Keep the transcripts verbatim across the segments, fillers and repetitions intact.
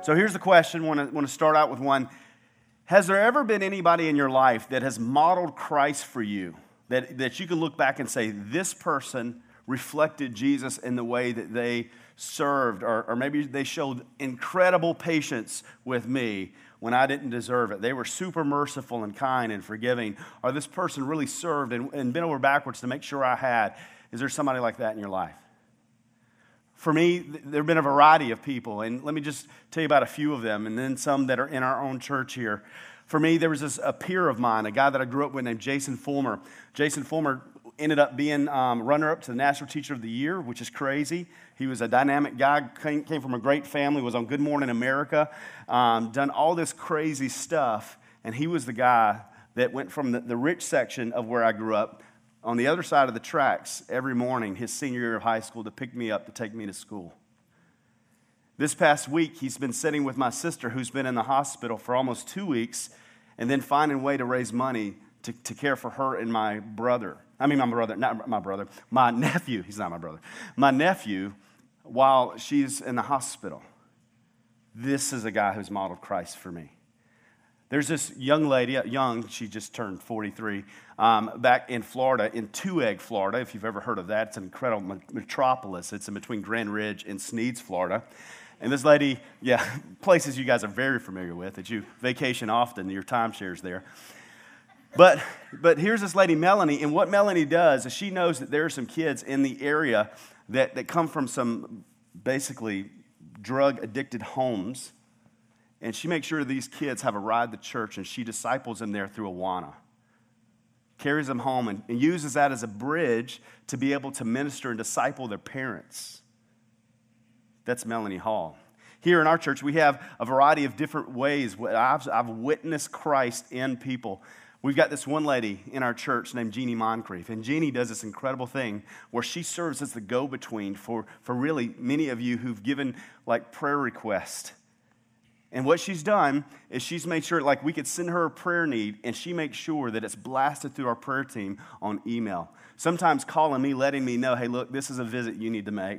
So here's the question. I want to, want to start out with one. Has there ever been anybody in your life that has modeled Christ for you, that, that you can look back and say, this person reflected Jesus in the way that they served, or, or maybe they showed incredible patience with me when I didn't deserve it. They were super merciful and kind and forgiving, or this person really served and, and bent over backwards to make sure I had. Is there somebody like that in your life? For me, there have been a variety of people, and let me just tell you about a few of them, and then some that are in our own church here. For me, there was this, a peer of mine, a guy that I grew up with named Jason Fulmer. Jason Fulmer ended up being um, runner-up to the National Teacher of the Year, which is crazy. He was a dynamic guy, came, came from a great family, was on Good Morning America, um, done all this crazy stuff, and he was the guy that went from the, the rich section of where I grew up on the other side of the tracks every morning, his senior year of high school, to pick me up, to take me to school. This past week, he's been sitting with my sister, who's been in the hospital for almost two weeks, and then finding a way to raise money to, to care for her and my brother. I mean, my brother, not my brother, my nephew. He's not my brother. My nephew, while she's in the hospital. This is a guy who's modeled Christ for me. There's this young lady, young, she just turned forty-three, um, back in Florida, in Two-Egg, Florida. If you've ever heard of that, it's an incredible metropolis. It's in between Grand Ridge and Sneads, Florida. And this lady, yeah, places you guys are very familiar with, that you vacation often, your timeshares there. But but here's this lady, Melanie, and what Melanie does is she knows that there are some kids in the area that, that come from some basically drug-addicted homes. And she makes sure these kids have a ride to church, and she disciples them there through Awana. Carries them home and, and uses that as a bridge to be able to minister and disciple their parents. That's Melanie Hall. Here in our church, we have a variety of different ways. I've, I've witnessed Christ in people. We've got this one lady in our church named Jeannie Moncrief, and Jeannie does this incredible thing where she serves as the go-between for, for really many of you who've given like prayer requests. And what she's done is she's made sure, like, we could send her a prayer need, and she makes sure that it's blasted through our prayer team on email. Sometimes calling me, letting me know, hey, look, this is a visit you need to make.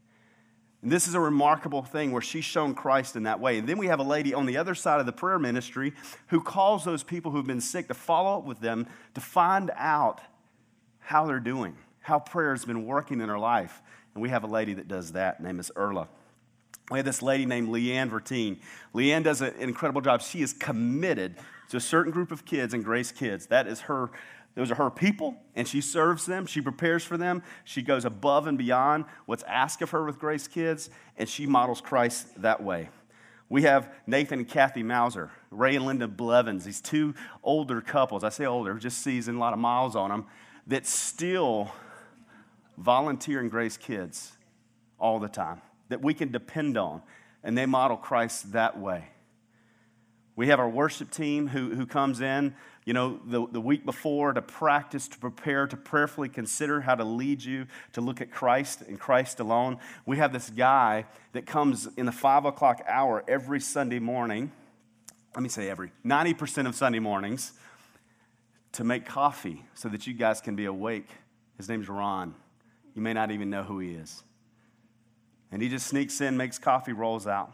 And this is a remarkable thing where she's shown Christ in that way. And then we have a lady on the other side of the prayer ministry who calls those people who've been sick to follow up with them to find out how they're doing, how prayer has been working in their life. And we have a lady that does that. Her name is Erla. We have this lady named Leanne Verteen. Leanne does an incredible job. She is committed to a certain group of kids and Grace Kids. That is her, those are her people, and she serves them. She prepares for them. She goes above and beyond what's asked of her with Grace Kids, and she models Christ that way. We have Nathan and Kathy Mauser, Ray and Linda Blevins, these two older couples. I say older, just seasoned, a lot of miles on them, that still volunteer in Grace Kids all the time, that we can depend on, and they model Christ that way. We have our worship team who, who comes in, you know, the, the week before to practice, to prepare, to prayerfully consider how to lead you to look at Christ and Christ alone. We have this guy that comes in the five o'clock hour every Sunday morning, let me say every, ninety percent of Sunday mornings, to make coffee so that you guys can be awake. His name's Ron. You may not even know who he is. And he just sneaks in, makes coffee, rolls out.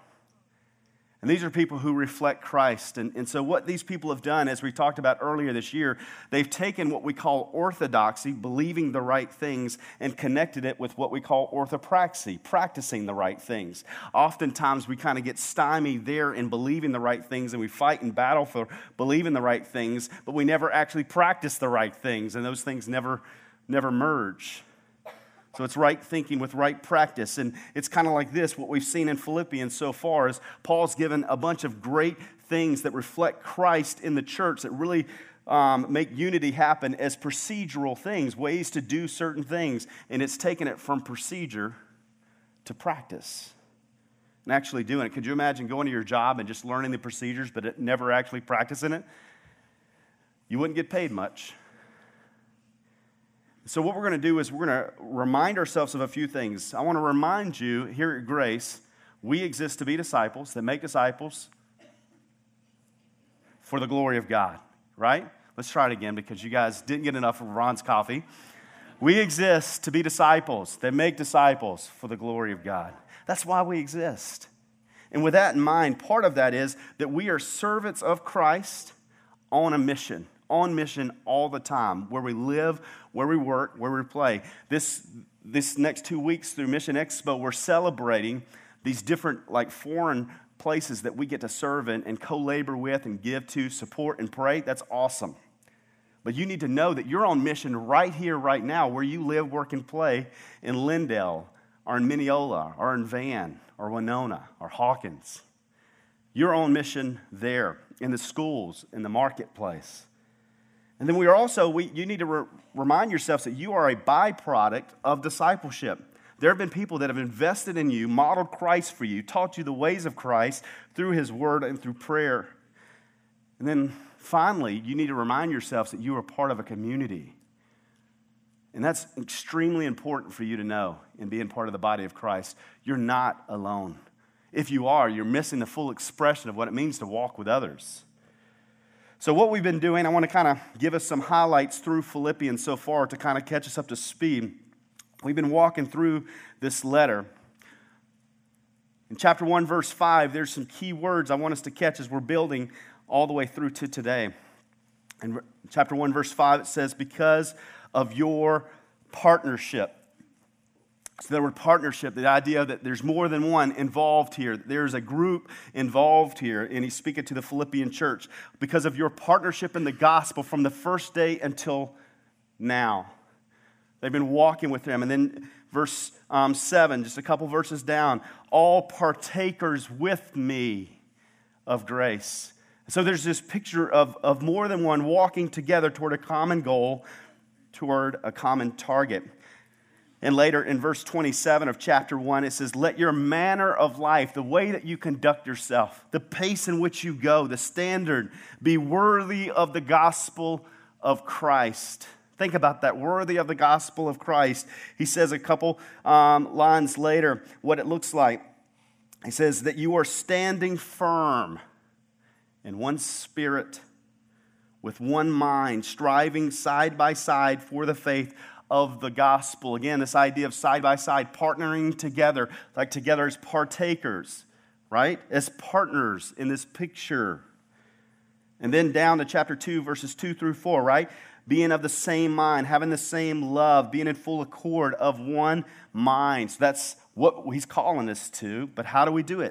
And these are people who reflect Christ. And, and so what these people have done, as we talked about earlier this year, they've taken what we call orthodoxy, believing the right things, and connected it with what we call orthopraxy, practicing the right things. Oftentimes we kind of get stymied there in believing the right things, and we fight and battle for believing the right things, but we never actually practice the right things, and those things never, never merge. So it's right thinking with right practice. And it's kind of like this, what we've seen in Philippians so far is Paul's given a bunch of great things that reflect Christ in the church that really um, make unity happen as procedural things, ways to do certain things. And it's taken it from procedure to practice and actually doing it. Could you imagine going to your job and just learning the procedures but never actually practicing it? You wouldn't get paid much. So what we're going to do is we're going to remind ourselves of a few things. I want to remind you here at Grace, we exist to be disciples that make disciples for the glory of God, right? Let's try it again because you guys didn't get enough of Ron's coffee. We exist to be disciples that make disciples for the glory of God. That's why we exist. And with that in mind, part of that is that we are servants of Christ on a mission, on mission all the time, where we live, where we work, where we play. This, this next two weeks through Mission Expo, we're celebrating these different like foreign places that we get to serve in and co-labor with and give to, support and pray. That's awesome. But you need to know that you're on mission right here, right now, where you live, work, and play in Lindale or in Mineola or in Van or Winona or Hawkins. You're on mission there in the schools, in the marketplace. And then we are also, we, you need to re- remind yourselves that you are a byproduct of discipleship. There have been people that have invested in you, modeled Christ for you, taught you the ways of Christ through his word and through prayer. And then finally, you need to remind yourselves that you are part of a community. And that's extremely important for you to know in being part of the body of Christ. You're not alone. If you are, you're missing the full expression of what it means to walk with others. So what we've been doing, I want to kind of give us some highlights through Philippians so far to kind of catch us up to speed. We've been walking through this letter. In chapter one, verse five, there's some key words I want us to catch as we're building all the way through to today. In chapter one, verse five, it says, because of your partnership. So the word partnership, the idea that there's more than one involved here. There's a group involved here, and he's speaking to the Philippian church. Because of your partnership in the gospel from the first day until now. They've been walking with him. And then verse um, seven, just a couple verses down, all partakers with me of grace. So there's this picture of, of more than one walking together toward a common goal, toward a common target. And later in verse twenty-seven of chapter one, it says, let your manner of life, the way that you conduct yourself, the pace in which you go, the standard, be worthy of the gospel of Christ. Think about that, worthy of the gospel of Christ. He says a couple um, lines later what it looks like. He says that you are standing firm in one spirit, with one mind, striving side by side for the faith of the gospel. Again, this idea of side by side, partnering together, like together as partakers, right? As partners in this picture. And then down to chapter two, verses two through four, right? Being of the same mind, having the same love, being in full accord of one mind. So that's what he's calling us to. But how do we do it?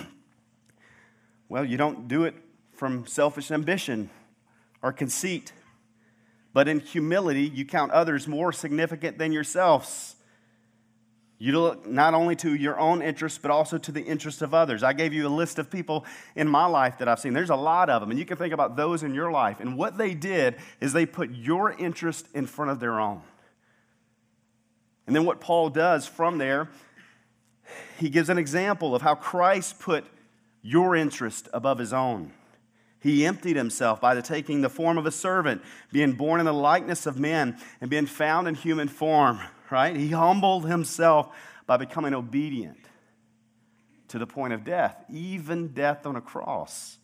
Well, you don't do it from selfish ambition or conceit. But in humility, you count others more significant than yourselves. You look not only to your own interests, but also to the interests of others. I gave you a list of people in my life that I've seen. There's a lot of them, and you can think about those in your life. And what they did is they put your interest in front of their own. And then what Paul does from there, he gives an example of how Christ put your interest above his own. He emptied himself by the taking the form of a servant, being born in the likeness of men, and being found in human form, right? He humbled himself by becoming obedient to the point of death, even death on a cross.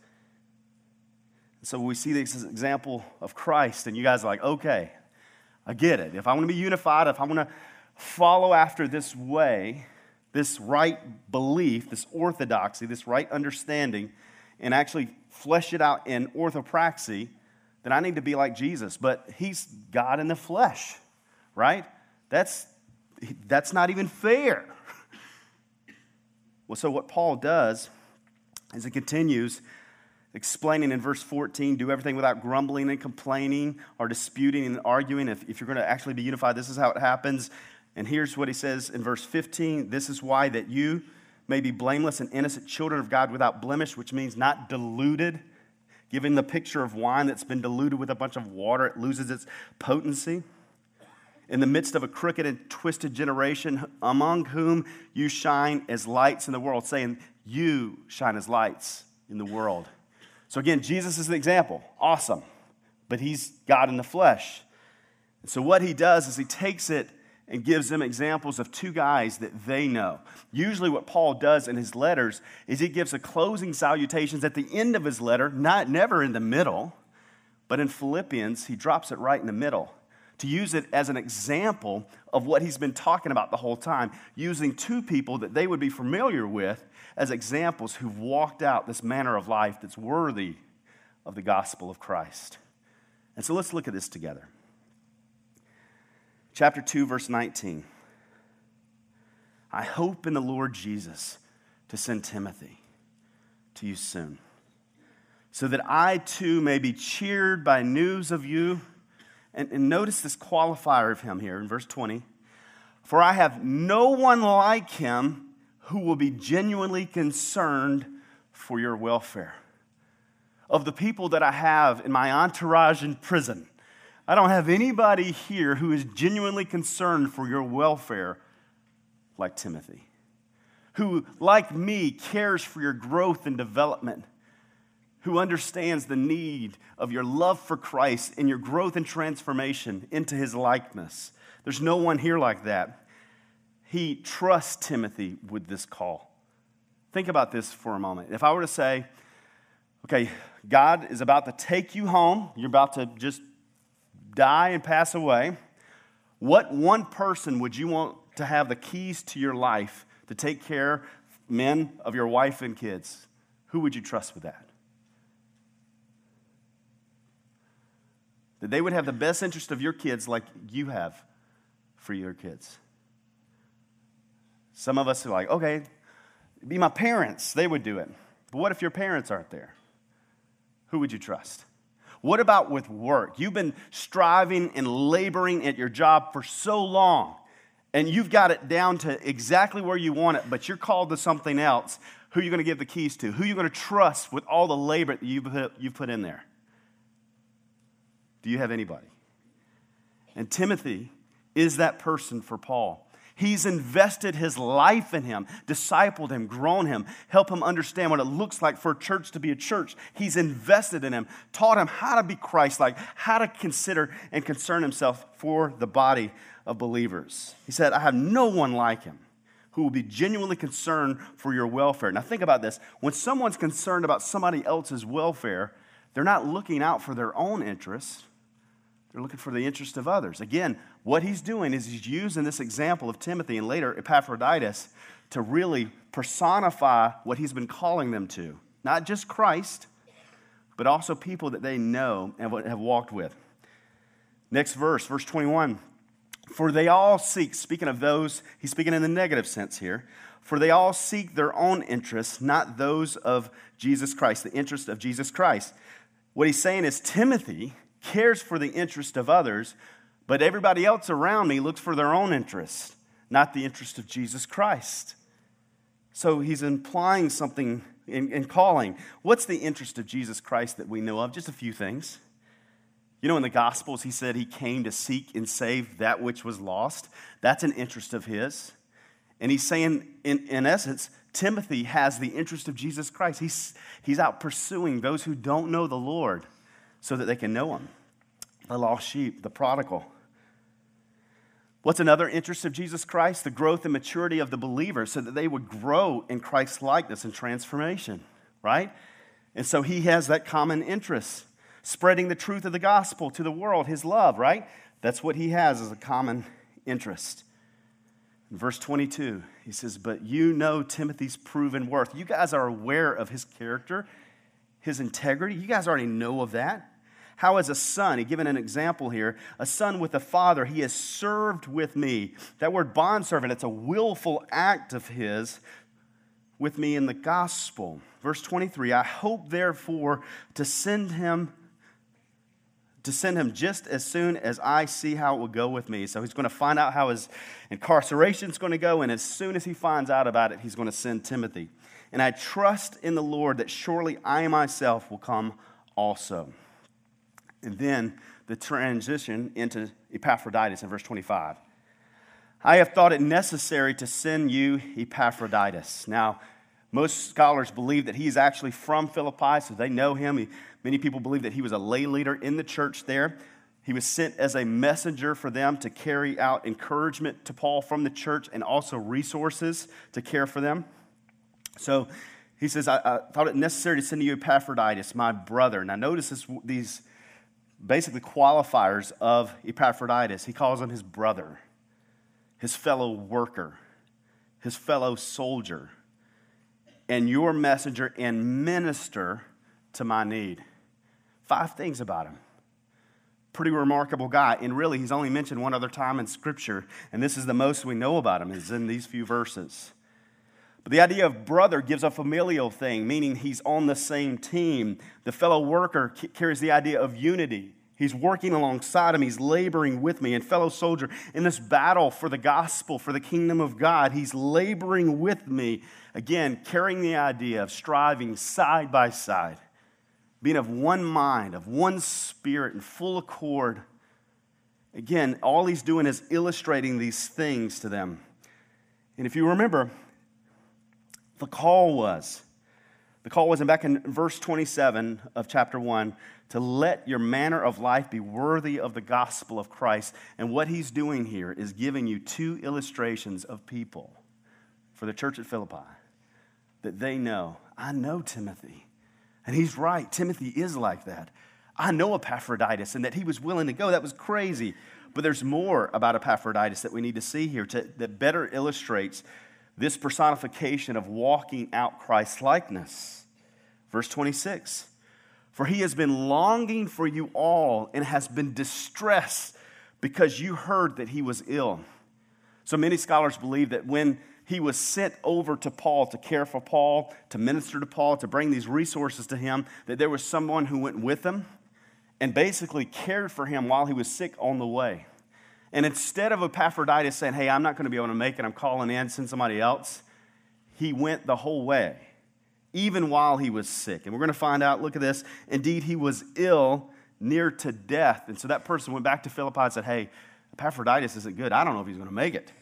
So we see this example of Christ, and you guys are like, okay, I get it. If I want to be unified, if I want to follow after this way, this right belief, this orthodoxy, this right understanding, and actually flesh it out in orthopraxy, then I need to be like Jesus. But he's God in the flesh, right? That's, that's not even fair. Well, so what Paul does is he continues explaining in verse fourteen, do everything without grumbling and complaining or disputing and arguing. If, if you're going to actually be unified, this is how it happens. And here's what he says in verse fifteen, this is why that you may be blameless and innocent children of God without blemish, which means not diluted. Given the picture of wine that's been diluted with a bunch of water, it loses its potency. In the midst of a crooked and twisted generation, among whom you shine as lights in the world, saying, you shine as lights in the world. So again, Jesus is the example. Awesome. But he's God in the flesh. And so what he does is he takes it and gives them examples of two guys that they know. Usually what Paul does in his letters is he gives a closing salutations at the end of his letter, not never in the middle, but in Philippians, he drops it right in the middle. to use it as an example of what he's been talking about the whole time, using two people that they would be familiar with as examples who've walked out this manner of life that's worthy of the gospel of Christ. And so let's look at this together. Chapter two, verse nineteen. I hope in the Lord Jesus to send Timothy to you soon, so that I too may be cheered by news of you. And, and notice this qualifier of him here in verse twenty. For I have no one like him who will be genuinely concerned for your welfare. Of the people that I have in my entourage in prison, I don't have anybody here who is genuinely concerned for your welfare like Timothy, who, like me, cares for your growth and development, who understands the need of your love for Christ and your growth and transformation into his likeness. There's no one here like that. He trusts Timothy with this call. Think about this for a moment. If I were to say, okay, God is about to take you home, you're about to just die and pass away, what one person would you want to have the keys to your life to take care, men, of your wife and kids? Who would you trust with that? That they would have the best interest of your kids like you have for your kids. Some of us are like, okay, it'd be my parents, they would do it. But what if your parents aren't there? Who would you trust? What about with work? You've been striving and laboring at your job for so long, and you've got it down to exactly where you want it, but you're called to something else. Who are you going to give the keys to? Who are you going to trust with all the labor that you've put, you've put in there? Do you have anybody? And Timothy is that person for Paul. He's invested his life in him, discipled him, grown him, helped him understand what it looks like for a church to be a church. He's invested in him, taught him how to be Christ-like, how to consider and concern himself for the body of believers. He said, I have no one like him who will be genuinely concerned for your welfare. Now think about this. When someone's concerned about somebody else's welfare, they're not looking out for their own interests. They're looking for the interest of others. Again, what he's doing is he's using this example of Timothy and later Epaphroditus to really personify what he's been calling them to. Not just Christ, but also people that they know and have walked with. Next verse, verse twenty-one. For they all seek, speaking of those, he's speaking in the negative sense here. For they all seek their own interests, not those of Jesus Christ, the interest of Jesus Christ. What he's saying is Timothy cares for the interest of others, but everybody else around me looks for their own interest, not the interest of Jesus Christ. So he's implying something in, in calling. What's the interest of Jesus Christ that we know of? Just a few things. You know, in the Gospels, he said he came to seek and save that which was lost. That's an interest of his. And he's saying, in, in essence, Timothy has the interest of Jesus Christ. He's, he's out pursuing those who don't know the Lord so that they can know him. The lost sheep, the prodigal. What's another interest of Jesus Christ? The growth and maturity of the believers so that they would grow in Christ's likeness and transformation, right? And so he has that common interest. Spreading the truth of the gospel to the world, his love, right? That's what he has as a common interest. In verse twenty-two, he says, but you know Timothy's proven worth. You guys are aware of his character, his integrity. You guys already know of that. How as a son, he given an example here, a son with a father, he has served with me. That word bondservant, it's a willful act of his with me in the gospel. Verse twenty-three, I hope therefore to send him to send him just as soon as I see how it will go with me. So he's going to find out how his incarceration is going to go, and as soon as he finds out about it, he's going to send Timothy. And I trust in the Lord that surely I myself will come also. And then the transition into Epaphroditus in verse twenty-five. I have thought it necessary to send you Epaphroditus. Now, most scholars believe that he's actually from Philippi, so they know him. He, many people believe that he was a lay leader in the church there. He was sent as a messenger for them to carry out encouragement to Paul from the church and also resources to care for them. So he says, I, I thought it necessary to send you Epaphroditus, my brother. Now notice this, these basically qualifiers of Epaphroditus. He calls him his brother, his fellow worker, his fellow soldier, and your messenger and minister to my need. Five things about him. Pretty remarkable guy. And really, he's only mentioned one other time in Scripture, and this is the most we know about him, is in these few verses. But the idea of brother gives a familial thing, meaning he's on the same team. The fellow worker carries the idea of unity. He's working alongside him. He's laboring with me. And fellow soldier, in this battle for the gospel, for the kingdom of God, he's laboring with me. Again, carrying the idea of striving side by side, being of one mind, of one spirit, in full accord. Again, all he's doing is illustrating these things to them. And if you remember, the call was, the call was, and back in verse twenty-seven of chapter one, to let your manner of life be worthy of the gospel of Christ. And what he's doing here is giving you two illustrations of people for the church at Philippi that they know. I know Timothy. And he's right. Timothy is like that. I know Epaphroditus and that he was willing to go. That was crazy. But there's more about Epaphroditus that we need to see here to, that better illustrates this personification of walking out Christ's likeness. Verse twenty-six, for he has been longing for you all and has been distressed because you heard that he was ill. So many scholars believe that when he was sent over to Paul to care for Paul, to minister to Paul, to bring these resources to him, that there was someone who went with him and basically cared for him while he was sick on the way. And instead of Epaphroditus saying, hey, I'm not going to be able to make it, I'm calling in, send somebody else, he went the whole way, even while he was sick. And we're going to find out, look at this, indeed he was ill, near to death. And so that person went back to Philippi and said, hey, Epaphroditus isn't good. I don't know if he's going to make it.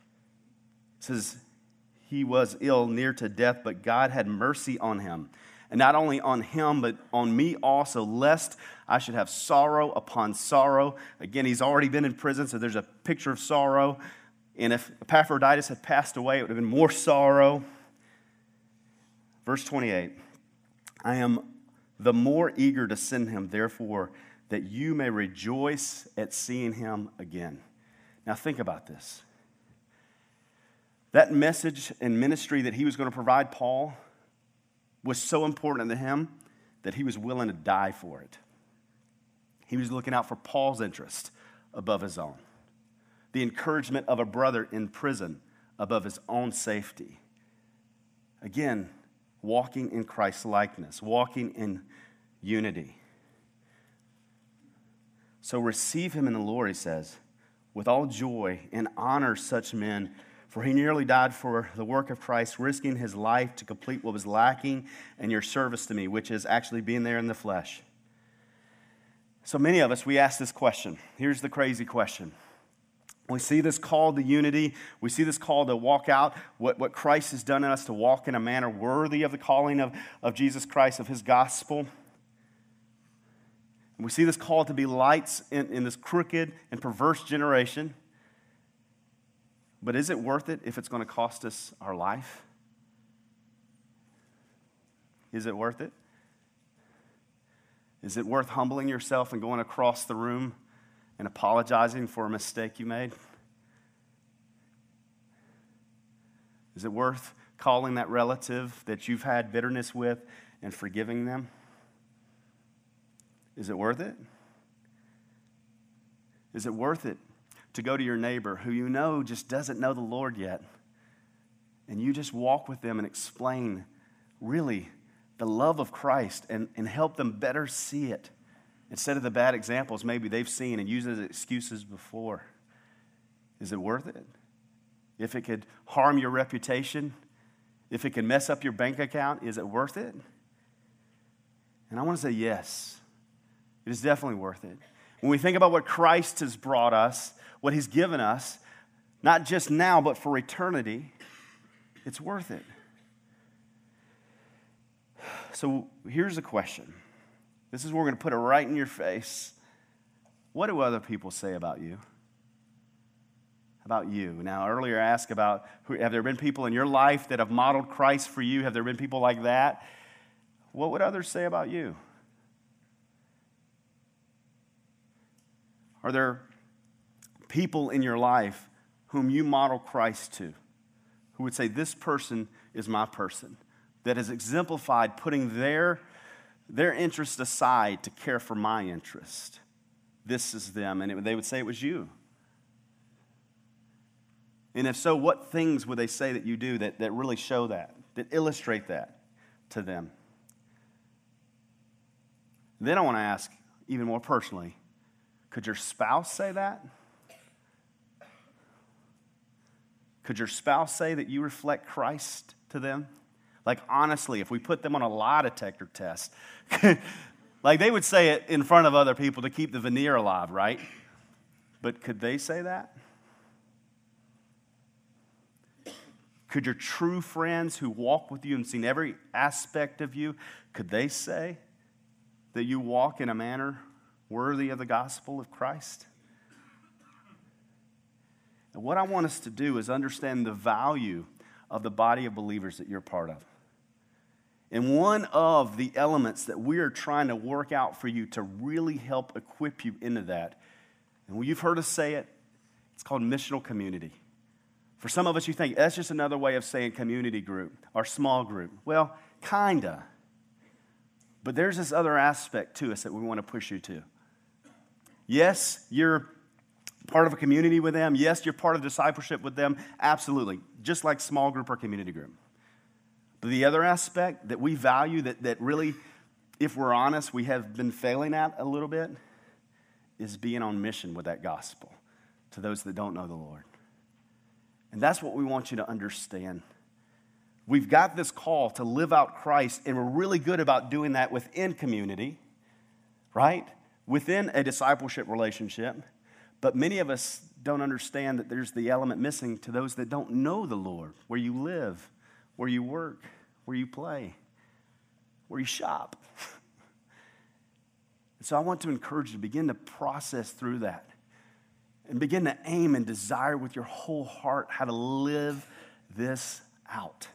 It says he was ill, near to death, but God had mercy on him. And not only on him, but on me also, lest I should have sorrow upon sorrow. Again, he's already been in prison, so there's a picture of sorrow. And if Epaphroditus had passed away, it would have been more sorrow. Verse twenty-eight, I am the more eager to send him, therefore, that you may rejoice at seeing him again. Now think about this. That message and ministry that he was going to provide Paul was so important to him that he was willing to die for it. He was looking out for Paul's interest above his own. The encouragement of a brother in prison above his own safety. Again, walking in Christ's likeness, walking in unity. So receive him in the Lord, he says, with all joy, and honor such men. For he nearly died for the work of Christ, risking his life to complete what was lacking in your service to me, which is actually being there in the flesh. So many of us, we ask this question. Here's the crazy question. We see this call to unity. We see this call to walk out what, what Christ has done in us, to walk in a manner worthy of the calling of, of Jesus Christ, of his gospel. And we see this call to be lights in, in this crooked and perverse generation. But is it worth it if it's going to cost us our life? Is it worth it? Is it worth humbling yourself and going across the room and apologizing for a mistake you made? Is it worth calling that relative that you've had bitterness with and forgiving them? Is it worth it? Is it worth it to go to your neighbor who you know just doesn't know the Lord yet, and you just walk with them and explain really the love of Christ and, and help them better see it instead of the bad examples maybe they've seen and used as excuses before? Is it worth it? If it could harm your reputation, if it can mess up your bank account, is it worth it? And I want to say yes, it is definitely worth it. When we think about what Christ has brought us, what he's given us, not just now, but for eternity, it's worth it. So here's the question. This is where we're going to put it right in your face. What do other people say about you? About you. Now, earlier I asked about, have there been people in your life that have modeled Christ for you? Have there been people like that? What would others say about you? Are there people in your life whom you model Christ to, who would say, this person is my person, that has exemplified putting their, their interest aside to care for my interest? This is them, and it, they would say it was you. And if so, what things would they say that you do that, that really show that, that illustrate that to them? Then I want to ask, even more personally, could your spouse say that? Could your spouse say that you reflect Christ to them? Like, honestly, if we put them on a lie detector test, like they would say it in front of other people to keep the veneer alive, right? But could they say that? Could your true friends who walk with you and seen every aspect of you, could they say that you walk in a manner worthy of the gospel of Christ? And what I want us to do is understand the value of the body of believers that you're part of. And one of the elements that we are trying to work out for you to really help equip you into that, and you've heard us say it, it's called missional community. For some of us, you think that's just another way of saying community group or small group. Well, kinda. But there's this other aspect to us that we want to push you to. Yes, you're part of a community with them. Yes, you're part of discipleship with them. Absolutely. Just like small group or community group. But the other aspect that we value that, that really, if we're honest, we have been failing at a little bit is being on mission with that gospel to those that don't know the Lord. And that's what we want you to understand. We've got this call to live out Christ, and we're really good about doing that within community, right? Within a discipleship relationship. But many of us don't understand that there's the element missing to those that don't know the Lord, where you live, where you work, where you play, where you shop. And so I want to encourage you to begin to process through that and begin to aim and desire with your whole heart how to live this out.